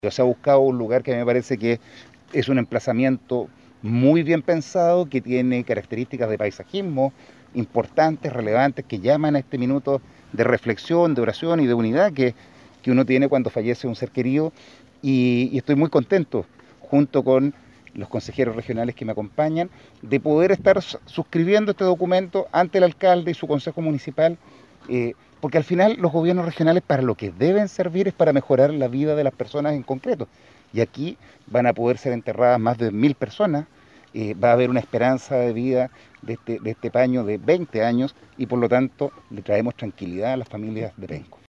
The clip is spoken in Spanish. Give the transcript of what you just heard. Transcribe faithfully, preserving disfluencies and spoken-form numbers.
Se ha buscado un lugar que a mí me parece que es un emplazamiento muy bien pensado, que tiene características de paisajismo importantes, relevantes, que llaman a este minuto de reflexión, de oración y de unidad que, que uno tiene cuando fallece un ser querido. Y, y estoy muy contento, junto con los consejeros regionales que me acompañan, de poder estar suscribiendo este documento ante el alcalde y su consejo municipal, eh, porque al final los gobiernos regionales para lo que deben servir es para mejorar la vida de las personas en concreto. Y aquí van a poder ser enterradas más de mil personas, eh, va a haber una esperanza de vida de este, de este paño de veinte años y por lo tanto le traemos tranquilidad a las familias de Penco.